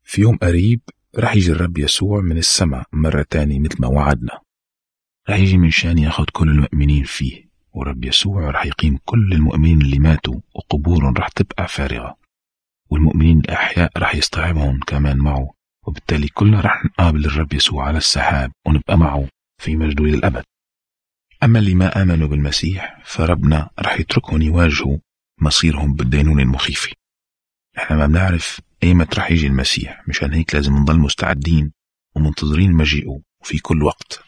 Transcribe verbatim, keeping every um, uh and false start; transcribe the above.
في يوم قريب رح يجي الرب يسوع من السماء مرة تاني مثل ما وعدنا. رح يجي من شان ياخد كل المؤمنين فيه، ورب يسوع رح يقيم كل المؤمنين اللي ماتوا وقبورهم رح تبقى فارغة، والمؤمنين الأحياء رح يصطحبهم كمان معه، وبالتالي كلنا رح نقابل الرب يسوع على السحاب ونبقى معه في مجده للأبد. أما اللي ما آمنوا بالمسيح فربنا رح يتركهم يواجهوا مصيرهم بالدينونة المخيفة. احنا ما بنعرف ايمت رح يجي المسيح، مشان هيك لازم نضل مستعدين ومنتظرين مجيئه في كل وقت.